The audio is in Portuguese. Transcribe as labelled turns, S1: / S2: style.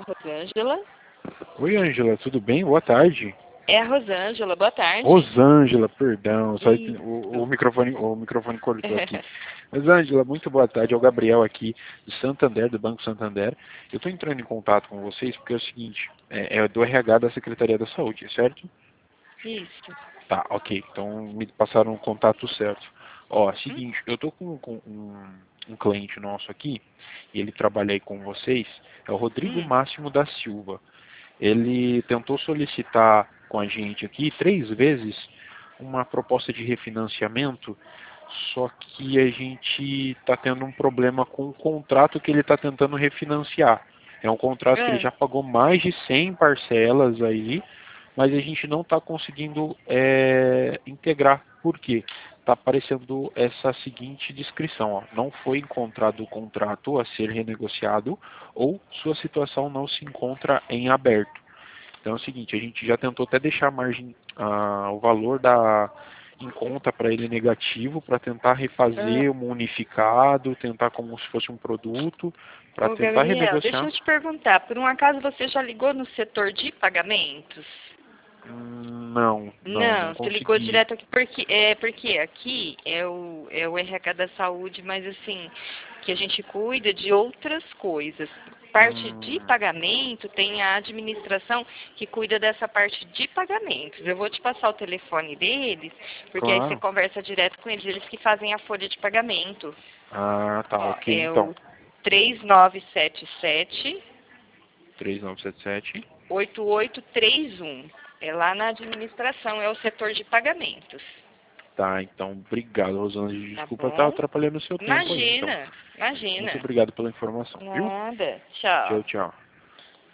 S1: Rosângela.
S2: Oi, Ângela, tudo bem? Boa tarde.
S1: É a Rosângela, boa tarde.
S2: Rosângela, perdão, só
S1: Isso.
S2: o microfone cortou aqui. Mas, Ângela, muito boa tarde. É o Gabriel aqui, do Santander, do Banco Santander. Eu estou entrando em contato com vocês porque é o seguinte, é do RH da Secretaria da Saúde, certo?
S1: Isso.
S2: Tá, ok. Então me passaram o contato certo. Ó,
S1: Hum?
S2: seguinte, eu tô com um cliente nosso aqui, e ele trabalha aí com vocês, é o Rodrigo
S1: Hum.
S2: Máximo da Silva. Ele tentou solicitar com a gente aqui 3 vezes uma proposta de refinanciamento, só que a gente está tendo um problema com o contrato que ele está tentando refinanciar. É um contrato que ele
S1: É.
S2: já pagou mais de 100 parcelas aí, mas a gente não está conseguindo integrar. Por quê? Está aparecendo essa seguinte descrição, ó, não foi encontrado o contrato a ser renegociado ou sua situação não se encontra em aberto. Então é o seguinte, a gente já tentou até deixar a margem, o valor em conta para ele negativo, para tentar refazer um unificado, tentar como se fosse um produto, para
S1: Ô,
S2: tentar
S1: Gabriel, deixa
S2: renegociar.
S1: eu te perguntar, por um acaso você já ligou no setor de pagamentos?
S2: Não
S1: Não, você ligou
S2: consegui.
S1: direto aqui porque aqui é o RH da saúde, mas assim, que a gente cuida de outras coisas. Parte de pagamento tem a administração que cuida dessa parte de pagamentos. Eu vou te passar o telefone deles, porque aí você
S2: Claro.
S1: conversa direto com eles, eles que fazem a folha de pagamento.
S2: Ah, tá,
S1: Ó,
S2: ok,
S1: é
S2: então.
S1: o 3977
S2: 3977.
S1: 8831. É lá na administração, é o setor de pagamentos.
S2: Tá, então, obrigado, Rosângela.
S1: Tá
S2: Desculpa estar
S1: bom?
S2: atrapalhando o seu tempo aí, então.
S1: Imagina,
S2: Muito
S1: imagina.
S2: obrigado pela informação, viu?
S1: Nada. Tchau.
S2: Tchau, tchau.